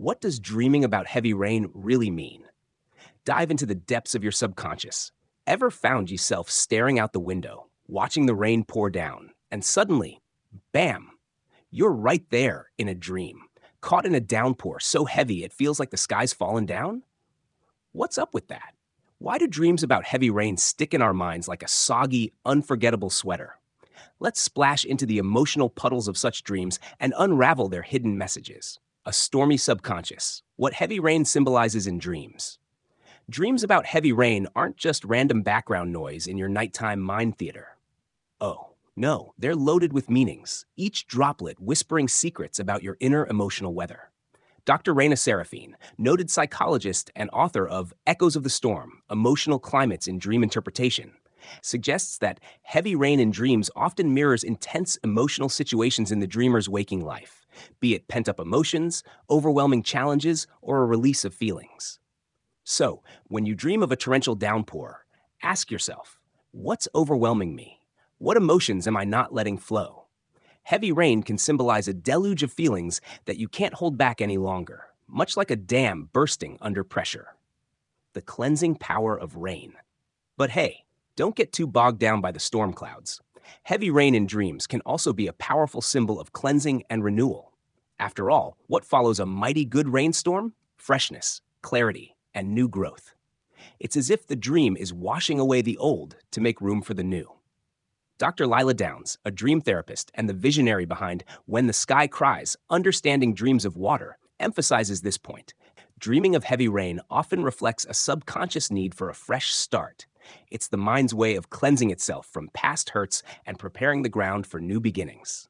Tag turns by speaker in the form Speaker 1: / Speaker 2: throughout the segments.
Speaker 1: What does dreaming about heavy rain really mean? Dive into the depths of your subconscious. Ever found yourself staring out the window, watching the rain pour down, and suddenly, bam, you're right there in a dream, caught in a downpour so heavy it feels like the sky's fallen down? What's up with that? Why do dreams about heavy rain stick in our minds like a soggy, unforgettable sweater? Let's splash into the emotional puddles of such dreams and unravel their hidden messages. A stormy subconscious, what heavy rain symbolizes in dreams. Dreams about heavy rain aren't just random background noise in your nighttime mind theater. Oh, no, they're loaded with meanings, each droplet whispering secrets about your inner emotional weather. Dr. Raina Serafine, noted psychologist and author of Echoes of the Storm, Emotional Climates in Dream Interpretation, suggests that heavy rain in dreams often mirrors intense emotional situations in the dreamer's waking life, be it pent-up emotions, overwhelming challenges, or a release of feelings. So, when you dream of a torrential downpour, ask yourself, what's overwhelming me? What emotions am I not letting flow? Heavy rain can symbolize a deluge of feelings that you can't hold back any longer, much like a dam bursting under pressure. The cleansing power of rain. But hey, don't get too bogged down by the storm clouds. Heavy rain in dreams can also be a powerful symbol of cleansing and renewal. After all, what follows a mighty good rainstorm? Freshness, clarity, and new growth. It's as if the dream is washing away the old to make room for the new. Dr. Lila Downs, a dream therapist and the visionary behind When the Sky Cries, Understanding Dreams of Water, emphasizes this point. Dreaming of heavy rain often reflects a subconscious need for a fresh start. It's the mind's way of cleansing itself from past hurts and preparing the ground for new beginnings.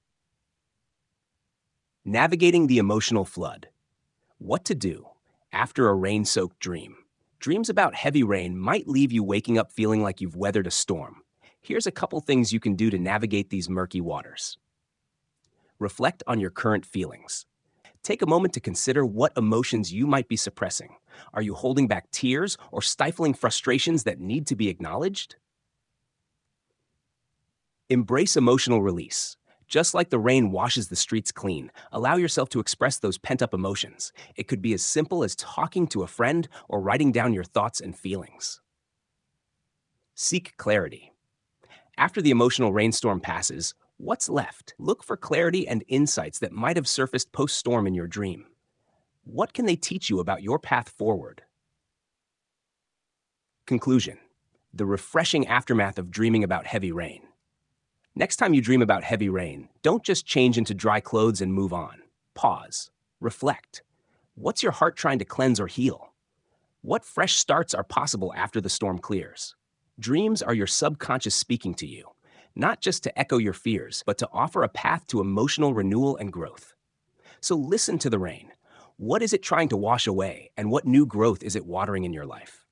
Speaker 1: Navigating the emotional flood. What to do after a rain-soaked dream. Dreams about heavy rain might leave you waking up feeling like you've weathered a storm. Here's a couple things you can do to navigate these murky waters. Reflect on your current feelings. Take a moment to consider what emotions you might be suppressing. Are you holding back tears or stifling frustrations that need to be acknowledged? Embrace emotional release. Just like the rain washes the streets clean, allow yourself to express those pent-up emotions. It could be as simple as talking to a friend or writing down your thoughts and feelings. Seek clarity. After the emotional rainstorm passes, what's left? Look for clarity and insights that might have surfaced post-storm in your dream. What can they teach you about your path forward? Conclusion. The refreshing aftermath of dreaming about heavy rain. Next time you dream about heavy rain, don't just change into dry clothes and move on. Pause. Reflect. What's your heart trying to cleanse or heal? What fresh starts are possible after the storm clears? Dreams are your subconscious speaking to you, not just to echo your fears, but to offer a path to emotional renewal and growth. So listen to the rain. What is it trying to wash away, and what new growth is it watering in your life?